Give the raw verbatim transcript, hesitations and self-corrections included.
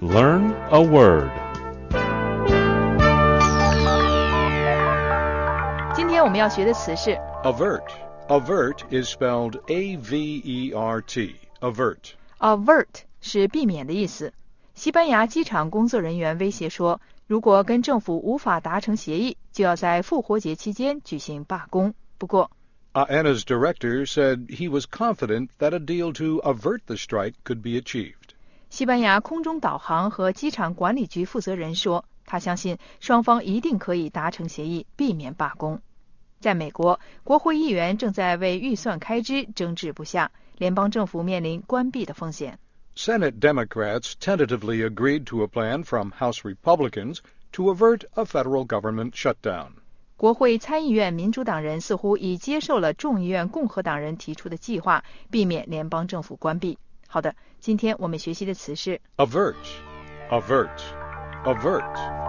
Learn a word. 今天我们要学的词是 avert. Avert is spelled A V E R T. Avert. avert 是避免的意思。西班牙机场工作人员威胁说，如果跟政府无法达成协议，就要在复活节期间举行罢工。不过 A N A's director said he was confident that a deal to avert the strike could be achieved. 西班牙空中导航和机场管理局负责人说，他相信双方一定可以达成协议，避免罢工。在美国，国会议员正在为预算开支争执不下，联邦政府面临关闭的风险。 Senate Democrats tentatively agreed to a plan from House Republicans to avert a federal government shutdown. 国会参议院民主党人似乎已接受了众议院共和党人提出的计划，避免联邦政府关闭。好的，今天我们学习的词是 avert, avert, avert.